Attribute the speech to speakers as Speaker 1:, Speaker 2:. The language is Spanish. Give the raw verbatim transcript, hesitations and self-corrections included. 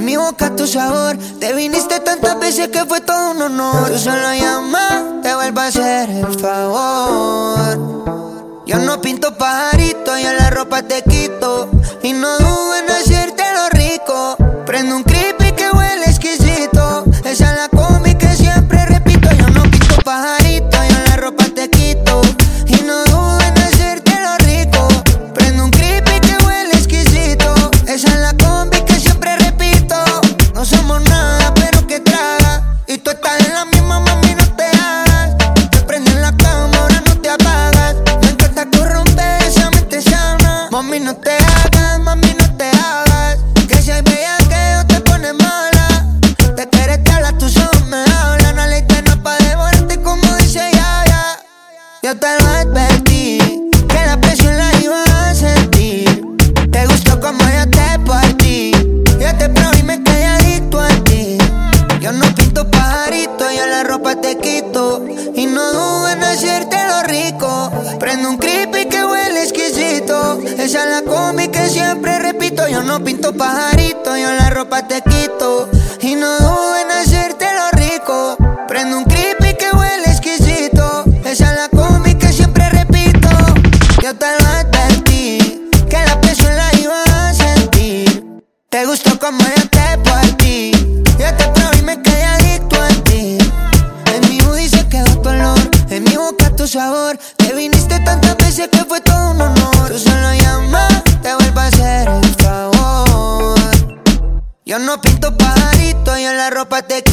Speaker 1: mi boca tu sabor. Te viniste tantas veces que fue todo un honor. Tú solo llamas, te vuelvo a hacer el favor. Yo no pinto pajarito, yo la ropa te quito. Y no dudo en hacerte lo rico. Prendo un creepy que huele exquisito. Esa es la combi que siempre repito. Yo no pinto pajarito, yo la ropa te quito. Y no dudo en hacerte lo rico. Prendo un creepy que huele exquisito. Esa es la combi que siempre repito. No somos nada, pero que traga. Y tú estás en la misma, mami, no te hagas. Te prendí en la cama, ahora no te apagas. Me encanta corromper esa mente sana. Mami, no te hagas, mami, no te hagas. Que si hay bella que yo te pone mala. Te quieres te habla, tus ojos me hablan. La ley no es pa' devorarte como dice Yaya. Yo te lo advertí, que la presión la iba a sentir. Te gustó como yo te partí. Yo te probé y me quedé adicto a ti. Yo no pinto pajarito, yo la ropa te quito. Y no dudo en hacerte lo rico. Prendo un creepy que huele exquisito. Esa es la combi que siempre repito. Yo no pinto pajarito, yo la ropa te quito. Y no dudo en hacerte lo rico. Prendo un creepy que huele exquisito. Esa es la combi que siempre repito. Yo te lo advertí, que la presión la iba a sentir. Te gustó como yo te partí. Yo te probé y me quedé adicto a ti. En mi hoodie se quedó tu olor, en mi boca tu sabor. Te viniste tantas veces que fue todo un honor. Tú solo llamas, te vuelvo a hacer el favor. Yo no pinto pajarito, yo la ropa te